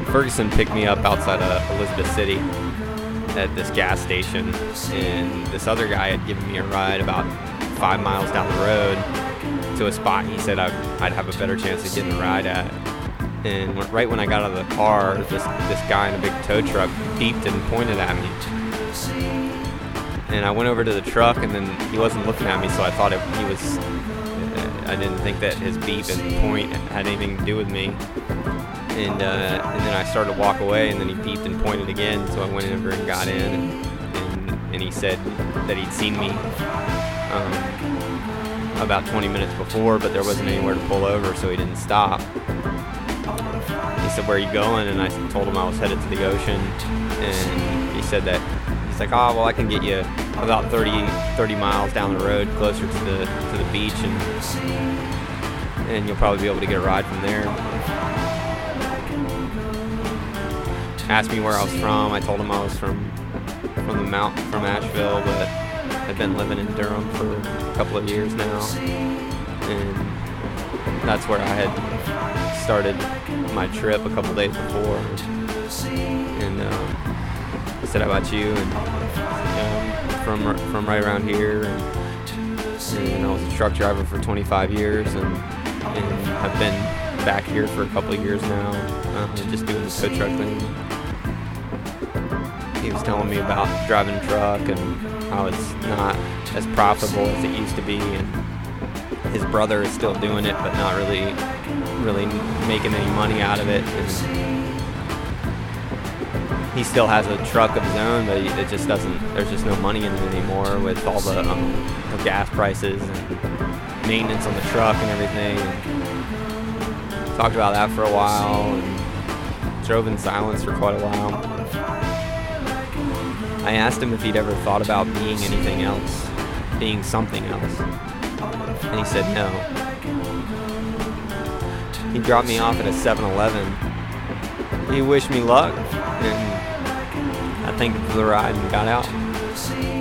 Ferguson picked me up outside of Elizabeth City at this gas station, and this other guy had given me a ride about 5 miles down the road to a spot he said I'd have a better chance of getting a ride at. And right when I got out of the car, this guy in a big tow truck beeped and pointed at me. And I went over to the truck, and then he wasn't looking at me, so I thought he was. I didn't think that his beep and point had anything to do with me. And then I started to walk away, and then he beeped and pointed again. So I went over and got in, and he said that he'd seen me about 20 minutes before, but there wasn't anywhere to pull over, so he didn't stop. He said, "Where are you going?" And I told him I was headed to the ocean, and he said that he's like, "Oh, well, I can get you about 30 miles down the road, closer to the beach, and you'll probably be able to get a ride from there." Asked me where I was from. I told him I was from Asheville, but I've been living in Durham for a couple of years now, and that's where I had started my trip a couple days before. And I said, "How about you?" And from right around here, and I was a truck driver for 25 years, and I've been back here for a couple of years now, just doing the tow truck thing. He was telling me about driving a truck and how it's not as profitable as it used to be, and his brother is still doing it, but not really making any money out of it. And he still has a truck of his own, but it just doesn't. There's just no money in it anymore with all the gas prices and maintenance on the truck and everything. And talked about that for a while and drove in silence for quite a while. I asked him if he'd ever thought about being anything else, being something else, and he said no. He dropped me off at a 7-Eleven. He wished me luck, and I thanked him for the ride and got out.